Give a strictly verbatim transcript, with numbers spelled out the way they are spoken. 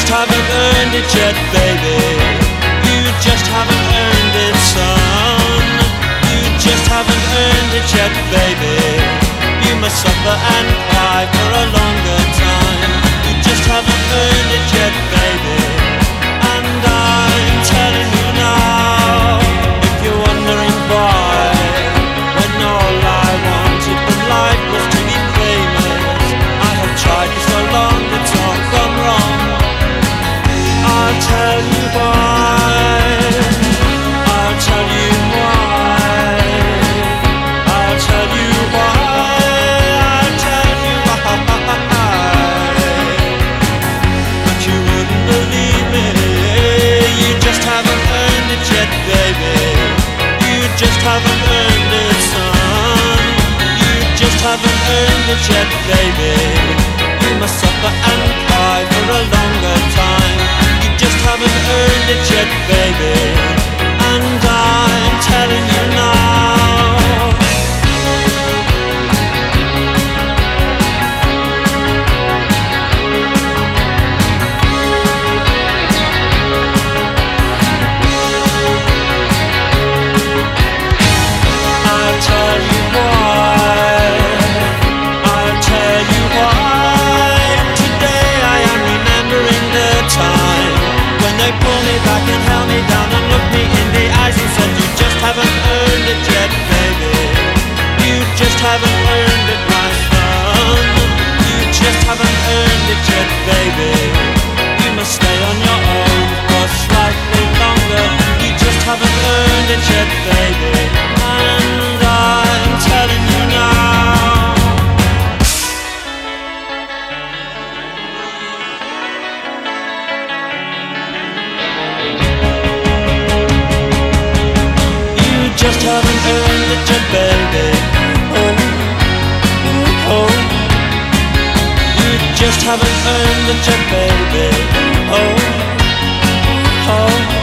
just haven't earned it yet, baby. You just haven't earned it, son. You just haven't earned it yet, baby. You must suffer and cry for a longer time. You just haven't earned it yet, baby. And I'm telling you now, if you're wondering why, when all I wanted in life was to be famous, I have tried for so long, it's all gone wrong. I'll tell you why. I'll tell you why. I'll tell you why. I'll tell you why. But you wouldn't believe me. You just haven't earned it yet, baby. You just haven't earned it, son. You just haven't earned it yet, baby. You must suffer and cry for a longer time. You just haven't earned it yet, baby. And I'm telling you now. I'll tell you why. I'll tell you why. Today I am remembering the time when they pulled me back and held me down and looked me in the eyes and said, you just haven't earned it yet, baby. You just haven't earned it, my son. You just haven't earned it yet, baby. You must stay on your own for slightly longer. You just haven't earned it yet, baby. And I'm telling you now. Just haven't earned it yet, baby. Oh, oh, you just haven't earned it yet, baby. Oh, oh.